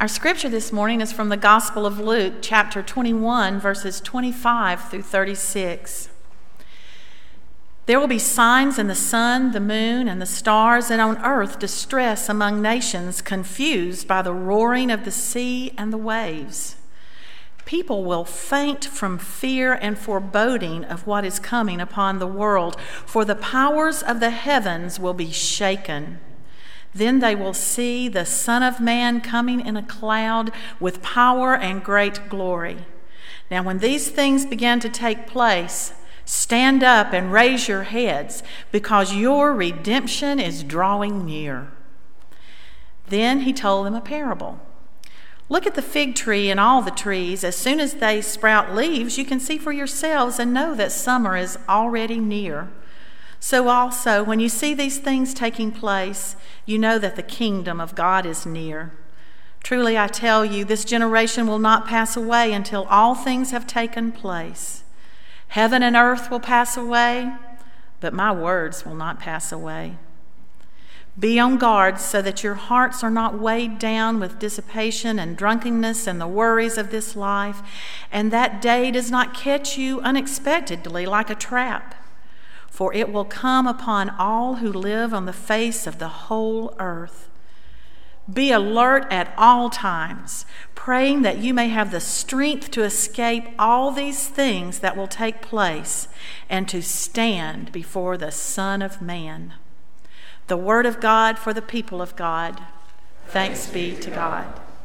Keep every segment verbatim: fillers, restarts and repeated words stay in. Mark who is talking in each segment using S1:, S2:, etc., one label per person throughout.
S1: Our scripture this morning is from the Gospel of Luke, chapter twenty-one, verses twenty-five through thirty-six. There will be signs in the sun, the moon, and the stars, and on earth distress among nations, confused by the roaring of the sea and the waves. People will faint from fear and foreboding of what is coming upon the world, for the powers of the heavens will be shaken. Then they will see the Son of Man coming in a cloud with power and great glory. Now, when these things begin to take place, stand up and raise your heads, because your redemption is drawing near. Then he told them a parable. Look at the fig tree and all the trees. As soon as they sprout leaves, you can see for yourselves and know that summer is already near. So also, when you see these things taking place, you know that the kingdom of God is near. Truly, I tell you, this generation will not pass away until all things have taken place. Heaven and earth will pass away, but my words will not pass away. Be on guard so that your hearts are not weighed down with dissipation and drunkenness and the worries of this life, and that day does not catch you unexpectedly like a trap. For it will come upon all who live on the face of the whole earth. Be alert at all times, praying that you may have the strength to escape all these things that will take place and to stand before the Son of Man. The word of God for the people of God. Thanks be to God.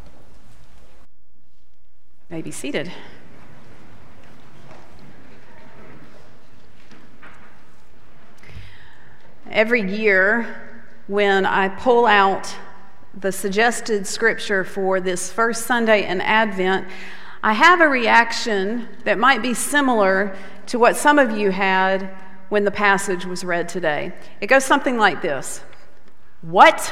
S2: You may be seated. Every year, when I pull out the suggested scripture for this first Sunday in Advent, I have a reaction that might be similar to what some of you had when the passage was read today. It goes something like this. What?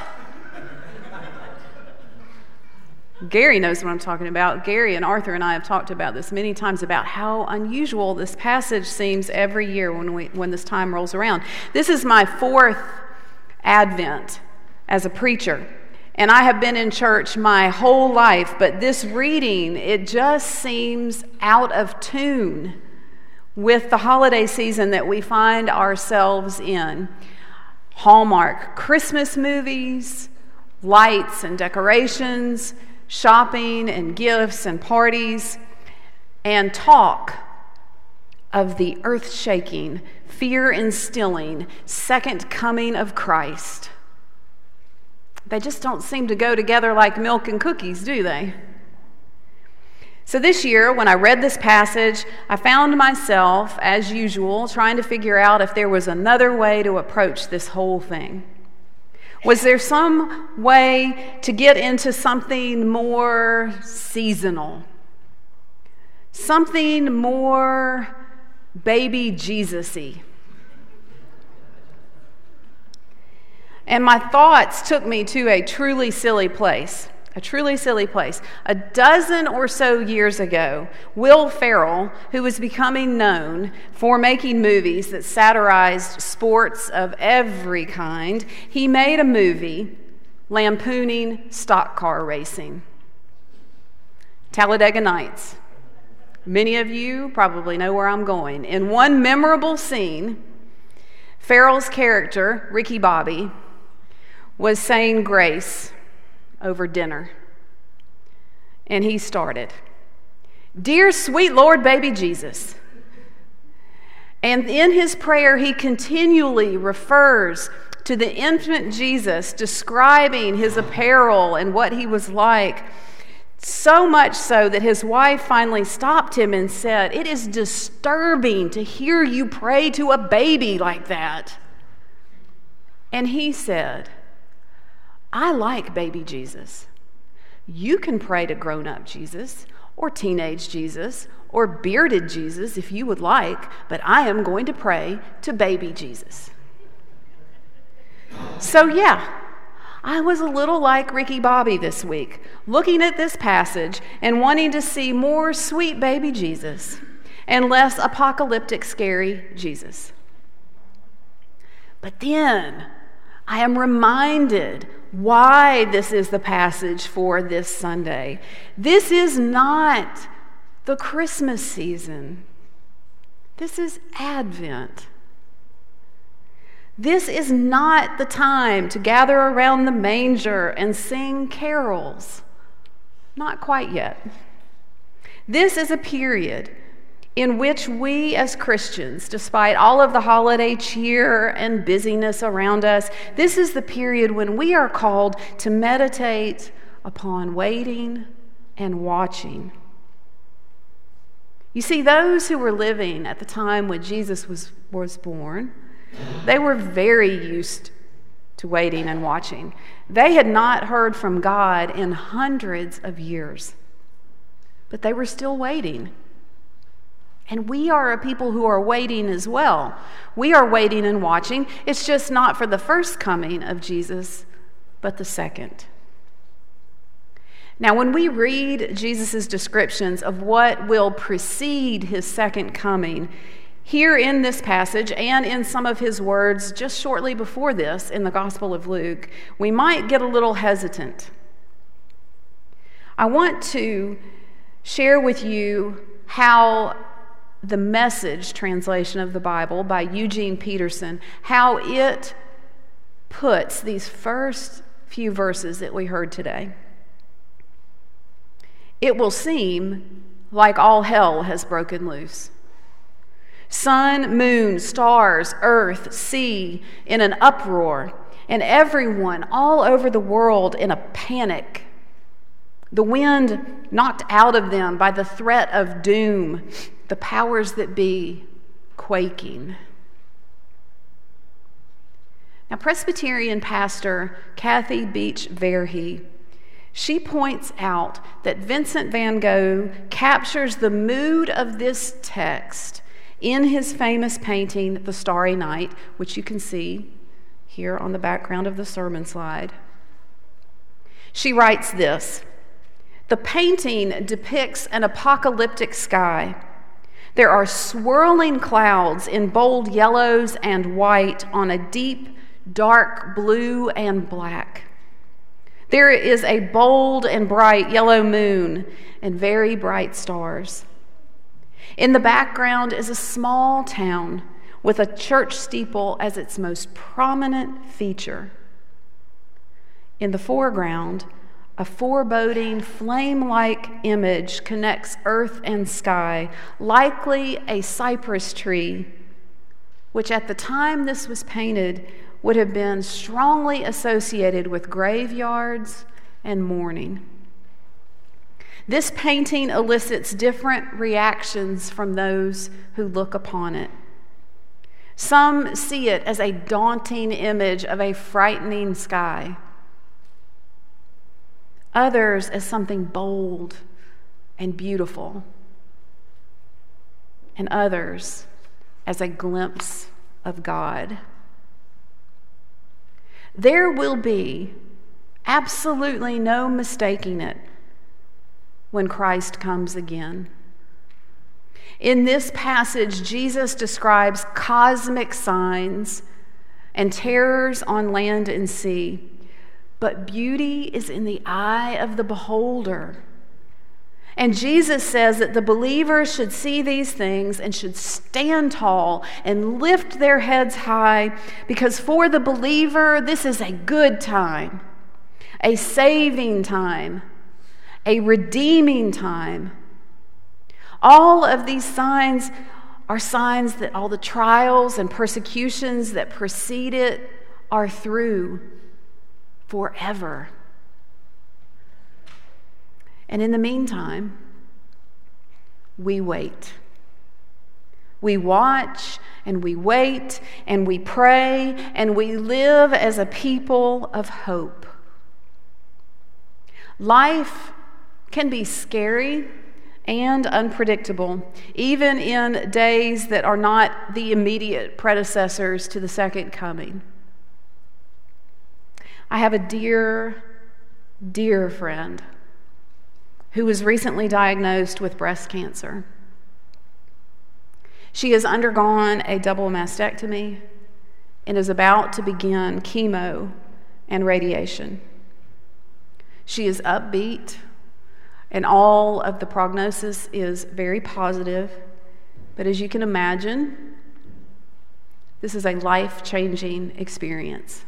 S2: Gary knows what I'm talking about. Gary and Arthur and I have talked about this many times, about how unusual this passage seems every year when we when this time rolls around. This is my fourth Advent as a preacher, and I have been in church my whole life, but this reading, it just seems out of tune with the holiday season that we find ourselves in. Hallmark Christmas movies, lights and decorations, shopping and gifts and parties, and talk of the earth-shaking, fear-instilling second coming of Christ. They just don't seem to go together like milk and cookies, do they? So this year, when I read this passage, I found myself, as usual, trying to figure out if there was another way to approach this whole thing. Was there some way to get into something more seasonal? Something more baby Jesus-y? And my thoughts took me to a truly silly place. A truly silly place. A dozen or so years ago, Will Ferrell, who was becoming known for making movies that satirized sports of every kind, he made a movie lampooning stock car racing. Talladega Nights. Many of you probably know where I'm going. In one memorable scene, Ferrell's character, Ricky Bobby, was saying grace over dinner. And he started, "Dear sweet Lord baby Jesus." And in his prayer, he continually refers to the infant Jesus, describing his apparel and what he was like. So much so that his wife finally stopped him and said, "It is disturbing to hear you pray to a baby like that." And he said, "I like baby Jesus. You can pray to grown-up Jesus or teenage Jesus or bearded Jesus if you would like, but I am going to pray to baby Jesus." So yeah, I was a little like Ricky Bobby this week, looking at this passage and wanting to see more sweet baby Jesus and less apocalyptic, scary Jesus. But then I am reminded why this is the passage for this Sunday. This is not the Christmas season. This is Advent. This is not the time to gather around the manger and sing carols. Not quite yet. This is a period in which we as Christians, despite all of the holiday cheer and busyness around us, this is the period when we are called to meditate upon waiting and watching. You see, those who were living at the time when Jesus was, was born, they were very used to waiting and watching. They had not heard from God in hundreds of years, but they were still waiting. And we are a people who are waiting as well. We are waiting and watching. It's just not for the first coming of Jesus, but the second. Now, when we read Jesus' descriptions of what will precede his second coming, here in this passage and in some of his words just shortly before this in the Gospel of Luke, we might get a little hesitant. I want to share with you how the Message translation of the Bible by Eugene Peterson, how it puts these first few verses that we heard today. It will seem like all hell has broken loose. Sun, moon, stars, earth, sea in an uproar, and everyone all over the world in a panic. The wind knocked out of them by the threat of doom, the powers that be quaking. Now, Presbyterian pastor Kathy Beach Verhey, she points out that Vincent van Gogh captures the mood of this text in his famous painting, The Starry Night, which you can see here on the background of the sermon slide. She writes this: "The painting depicts an apocalyptic sky. There are swirling clouds in bold yellows and white on a deep, dark blue and black. There is a bold and bright yellow moon and very bright stars. In the background is a small town with a church steeple as its most prominent feature. In the foreground, a foreboding flame-like image connects earth and sky, likely a cypress tree, which at the time this was painted would have been strongly associated with graveyards and mourning. This painting elicits different reactions from those who look upon it. Some see it as a daunting image of a frightening sky. Others as something bold and beautiful. And others as a glimpse of God. There will be absolutely no mistaking it when Christ comes again. In this passage, Jesus describes cosmic signs and terrors on land and sea, but beauty is in the eye of the beholder. And Jesus says that the believers should see these things and should stand tall and lift their heads high, because for the believer, this is a good time, a saving time, a redeeming time. All of these signs are signs that all the trials and persecutions that precede it are through forever. And in the meantime, we wait. We watch and we wait and we pray and we live as a people of hope. Life can be scary and unpredictable, even in days that are not the immediate predecessors to the second coming. I have a dear, dear friend who was recently diagnosed with breast cancer. She has undergone a double mastectomy, and is about to begin chemo and radiation. She is upbeat, and all of the prognosis is very positive. But as you can imagine, this is a life-changing experience.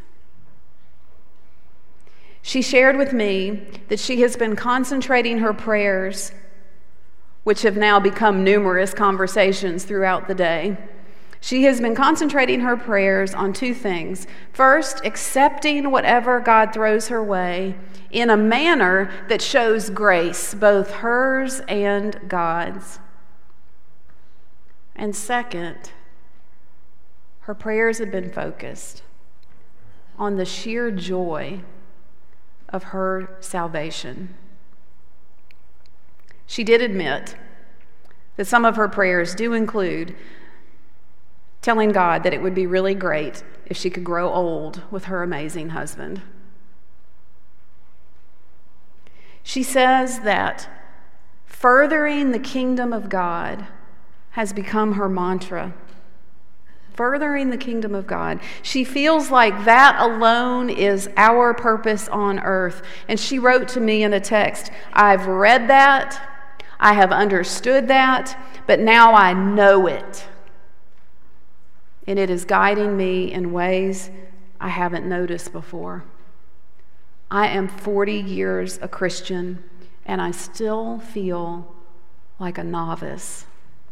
S2: She shared with me that she has been concentrating her prayers, which have now become numerous conversations throughout the day. She has been concentrating her prayers on two things. First, accepting whatever God throws her way in a manner that shows grace, both hers and God's. And second, her prayers have been focused on the sheer joy of her salvation. She did admit that some of her prayers do include telling God that it would be really great if she could grow old with her amazing husband. She says that furthering the kingdom of God has become her mantra. Furthering the kingdom of God. She feels like that alone is our purpose on earth. And she wrote to me in a text, I've read that, I have understood that, but now I know it. And it is guiding me in ways I haven't noticed before. I am forty years a Christian, and I still feel like a novice.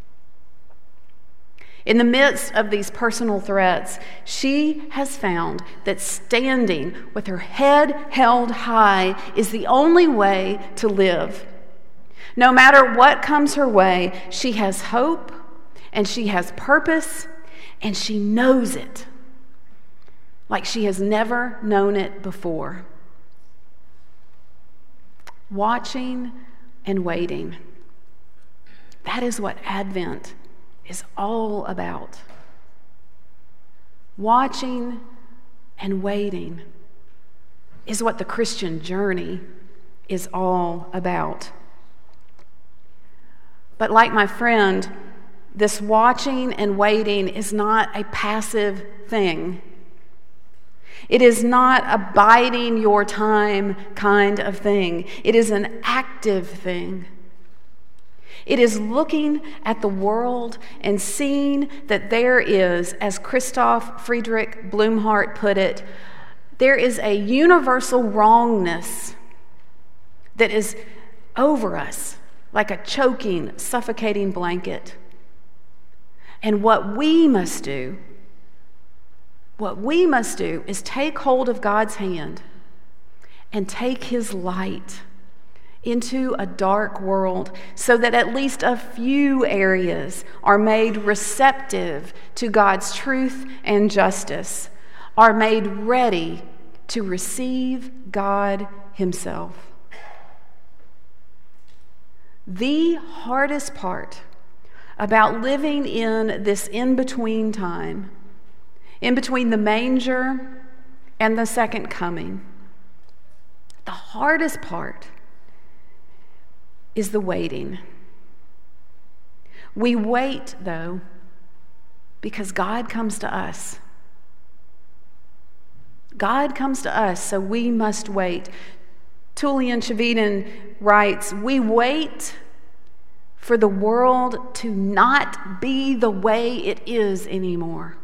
S2: In the midst of these personal threats, she has found that standing with her head held high is the only way to live. No matter what comes her way, she has hope, and she has purpose, and she knows it like she has never known it before. Watching and waiting. That is what Advent is all about. Watching and waiting is what the Christian journey is all about. But like my friend, this watching and waiting is not a passive thing. It is not a biding your time kind of thing. It is an active thing. It is looking at the world and seeing that there is, as Christoph Friedrich Blumhardt put it, there is a universal wrongness that is over us like a choking, suffocating blanket. And what we must do, what we must do is take hold of God's hand and take His light into a dark world so that at least a few areas are made receptive to God's truth and justice, are made ready to receive God Himself. The hardest part about living in this in-between time, in between the manger and the second coming, the hardest part is the waiting. We wait, though, because God comes to us. God comes to us, so we must wait. Tullian Tchividjian writes, we wait for the world to not be the way it is anymore.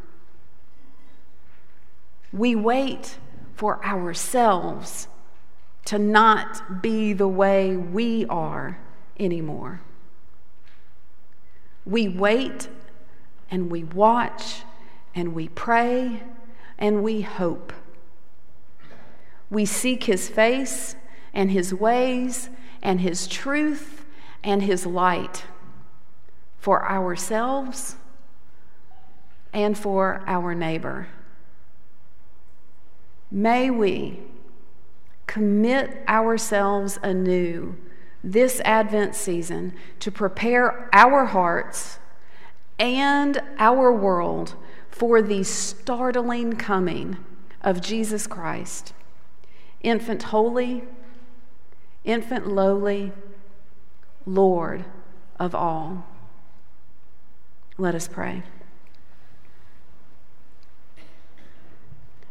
S2: We wait for ourselves to not be the way we are anymore. We wait and we watch and we pray and we hope. We seek His face and His ways and His truth and His light for ourselves and for our neighbor. May we commit ourselves anew this Advent season to prepare our hearts and our world for the startling coming of Jesus Christ, infant holy, infant lowly, Lord of all. Let us pray.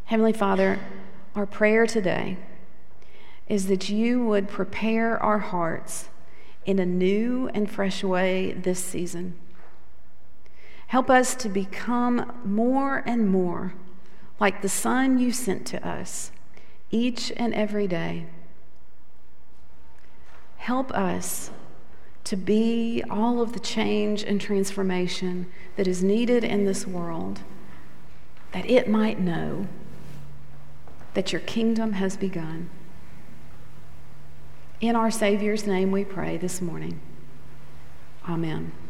S2: Heavenly Father, our prayer today is that you would prepare our hearts in a new and fresh way this season. Help us to become more and more like the Son you sent to us each and every day. Help us to be all of the change and transformation that is needed in this world, that it might know that your kingdom has begun. In our Savior's name we pray this morning. Amen.